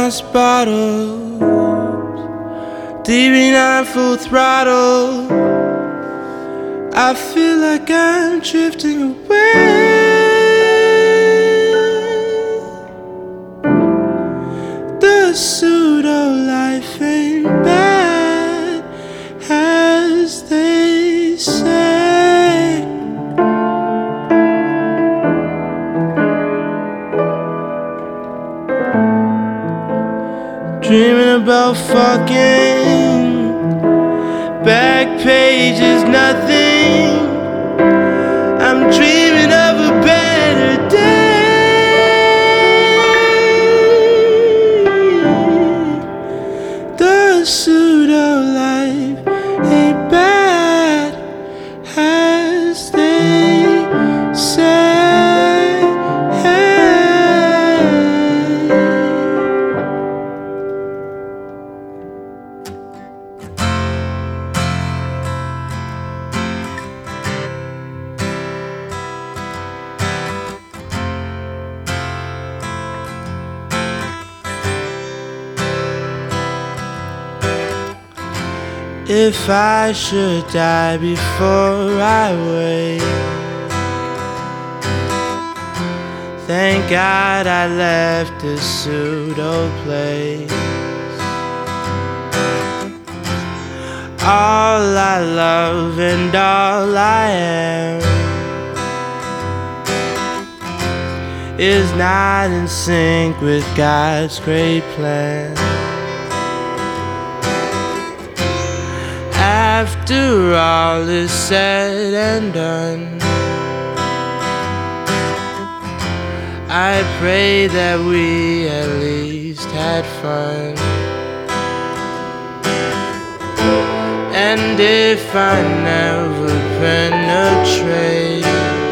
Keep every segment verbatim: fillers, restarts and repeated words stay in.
lost bottles, D B nine full throttle. I feel like I'm drifting away. The pseudo life ain't bad, as they say. Dreaming about fucking, back page is nothing. I'm dreaming of a better day. The pseudo life ain't bad, as they say. If I should die before I wake, thank God I left this pseudo place. All I love and all I am is not in sync with God's great plan. After all is said and done, I pray that we at least had fun. And if I never penetrate,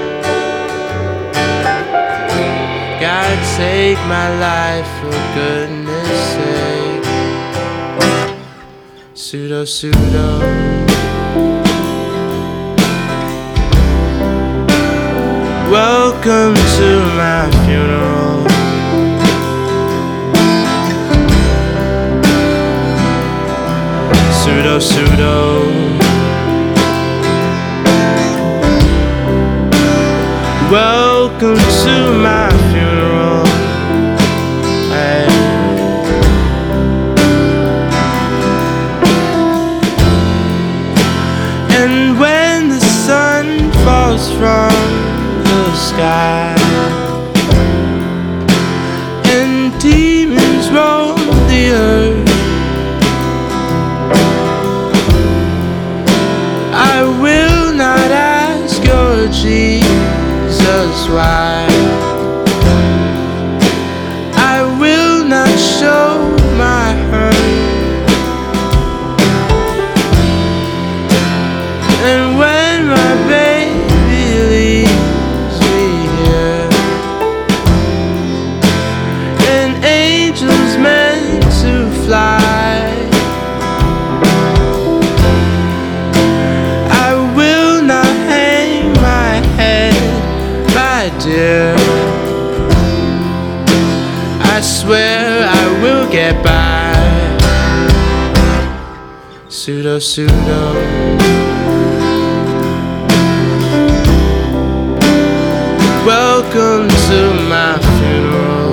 God take my life for goodness sake. Pseudo, pseudo. Welcome to my funeral. Pseudo, pseudo. Welcome to my funeral. Hey. And when the sun falls from the sky and demons roam the earth, I will not ask your Jesus why. I will not show my hurt. And when my baby leaves me here, an angel's meant to fly, I will not hang my head, my dear. I swear I will get by. Pseudo, pseudo. Welcome to my funeral.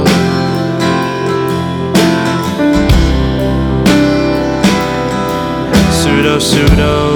Pseudo, pseudo.